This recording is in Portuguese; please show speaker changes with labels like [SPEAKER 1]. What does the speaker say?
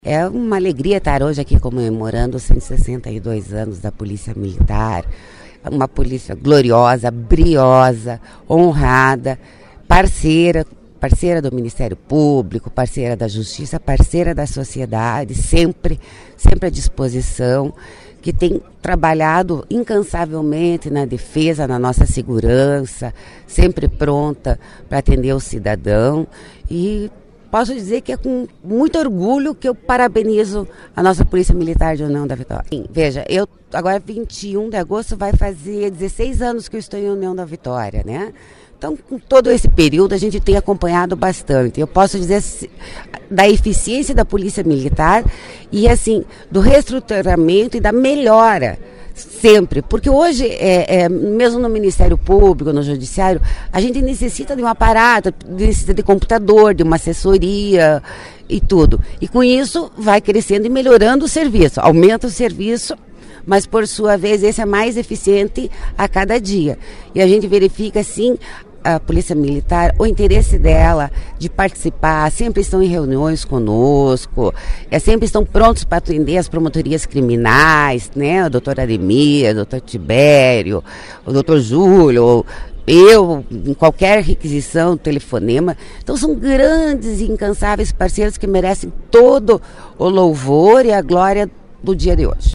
[SPEAKER 1] É uma alegria estar hoje aqui comemorando os 162 anos da Polícia Militar, uma polícia gloriosa, briosa, honrada, parceira do Ministério Público, parceira da Justiça, parceira da sociedade, sempre à disposição, que tem trabalhado incansavelmente na defesa, na nossa segurança, sempre pronta para atender o cidadão. E posso dizer que é com muito orgulho que eu parabenizo a nossa Polícia Militar de União da Vitória. Sim, veja, eu agora 21 de agosto vai fazer 16 anos que eu estou em União da Vitória, né? Então, com todo esse período, a gente tem acompanhado bastante. Eu posso dizer da eficiência da Polícia Militar e, assim, do reestruturamento e da melhora, sempre. Porque hoje, mesmo no Ministério Público, no Judiciário, a gente necessita de um aparato, necessita de computador, de uma assessoria e tudo. E com isso, vai crescendo e melhorando o serviço, aumenta o serviço, mas por sua vez esse é mais eficiente a cada dia. E a gente verifica, assim, a Polícia Militar, o interesse dela de participar, sempre estão em reuniões conosco, sempre estão prontos para atender as promotorias criminais, né? O doutor Ademir, o doutor Tibério, o doutor Júlio, eu, em qualquer requisição, telefonema. Então são grandes e incansáveis parceiros que merecem todo o louvor e a glória do dia de hoje.